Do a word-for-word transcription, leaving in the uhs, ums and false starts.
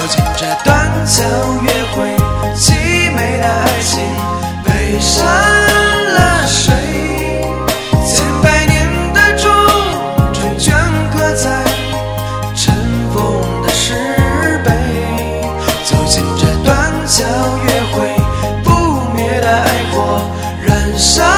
进这短暂约会，凄美的爱情被山了水，千百年的种种镌刻在尘封的石碑。走进这短暂约会，不灭的爱火燃烧